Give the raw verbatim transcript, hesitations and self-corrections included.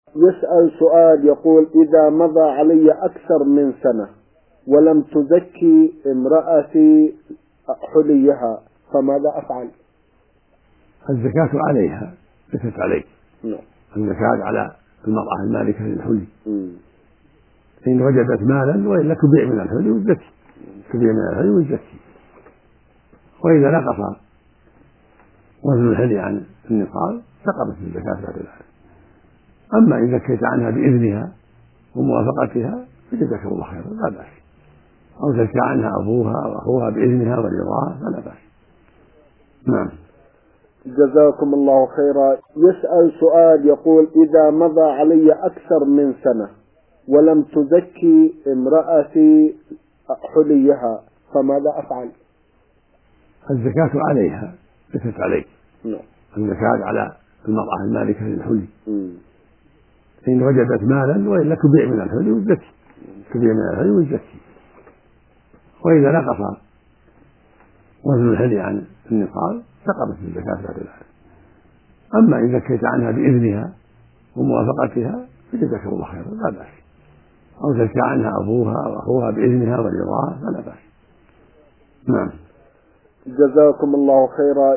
يسأل سؤال يقول: إذا مضى علي أكثر من سنة ولم تزكي امرأتي حليها فماذا أفعل؟ الزكاة عليها ليست عليك. نعم. الزكاة على المرأة المالكة للحلي. إن وجدت مالا وإلا تبيع من الحلي وتزكي، تبيع من الحلي وتزكي. وإذا نقص وزن الحلي عن النصاب سقطت الزكاة بعد ذلك. أما إن زكيت عنها بإذنها وموافقتها فجزاك الله خيرا لا بأس، أو زكى عنها أبوها أو أخوها بإذنها ورضاها فلا بأس. نعم. جزاكم الله خيرا. يسأل سؤال يقول: إذا مضى علي أكثر من سنة ولم تزكي امرأتي حليها فماذا أفعل؟ الزكاة عليها ليست عليك. نعم. الزكاة على المرأة المالكة للحلي. إن وجدت مالا وإلا تبيع من الحلي وتزكي، تبيع من الحلي وتزكي. وإذا نقص وزن الحلي عن النصاب سقطت الزكاة بعد ذلك. أما إن زكيت عنها بإذنها وموافقتها فجزاك الله خيرا لا بأس، أو زكى عنها أبوها أو أخوها بإذنها ورضاها فلا بأس. نعم. جزاكم الله خيرا.